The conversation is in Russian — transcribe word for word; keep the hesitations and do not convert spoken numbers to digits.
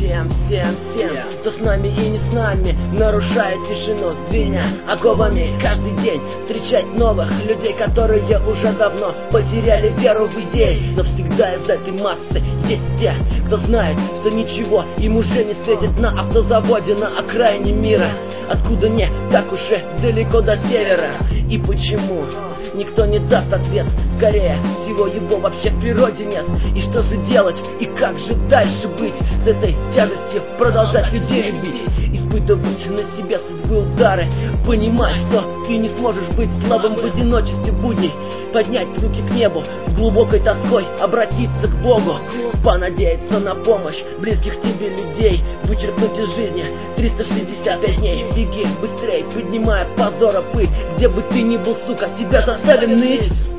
всем, всем, всем, кто с нами и не с нами, нарушая тишину, звеня оковами каждый день, встречать новых людей, которые уже давно потеряли веру в идеи. Но всегда из этой массы есть те, кто знает, что ничего им уже не светит на автозаводе на окраине мира, откуда не так уж и далеко до севера. И почему? Никто не даст ответ, скорее всего его вообще в природе нет. И что же делать, и как же дальше быть, с этой тяжестью продолжать людей любить, испытывать на себе судьбы удары, понимать, что ты не сможешь быть слабым в одиночестве будней, поднять руки к небу с глубокой тоской, обратиться к Богу, понадеяться на помощь близких тебе людей, вычеркнуть из жизни триста шестьдесят пять дней. Беги быстрей, поднимая позора пыль, где бы ты ни был, сука, тебя заставим ныть.